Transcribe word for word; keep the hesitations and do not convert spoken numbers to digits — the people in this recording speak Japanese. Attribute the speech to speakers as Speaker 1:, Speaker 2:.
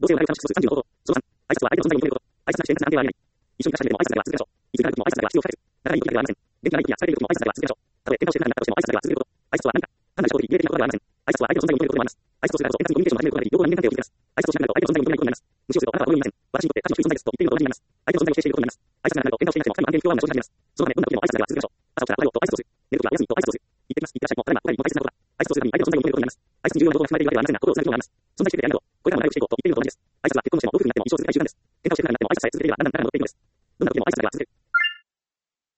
Speaker 1: 同性を長いを話しするさんじゅうの方法。そのさん、挨拶は相手の存在を認めること。挨拶しなくてなくては安定はありえない。一緒に暮らしていても挨拶だけは続けましょう。いつになる時も挨拶だけは必要不可欠。長い時だけではありません。元気がない時や疲れている時も挨拶だけは続けましょう。たとえ喧嘩をして仲になったとしても挨拶だけは続けること。挨拶は何か単なる一言に見えていることではありません。挨拶は相手の存在を認めることでもあります。挨拶をするからこそ円滑にコミュニケーションを始めることができ、両方の人間関係を築き出す。挨拶をしなくなると相手の存在を認めないことになります。無視をするとあなたはこのように言いません。私にとって価値の低い存在ですと言っているのと同じになります。相手の存在を否定していることになります。挨拶がなくなると喧嘩をしていなくても二人の安定に不協和音が生じ始めます。そのためどんな時でも挨拶だけは続けましょう。朝起きたらおはようと挨拶をする。寝る時はおやすみと挨拶をする。行ってきます。行ってらっしゃいもただいまお帰りも大切なことだ。挨拶をするために相手の存在を認めることになります。挨拶に重要なことが含まれているわけではありませんが、心をつなぐことがあります。存在しているだけありがとう。これからも仲良くしていこうと言っているのと同じです。挨拶は結婚してもご夫婦になっても一生続けたい習慣です。喧嘩をしていなくなっても挨拶さえ続けていればだんだん仲が戻っていくのです。どんな時でも挨拶だけは続ける。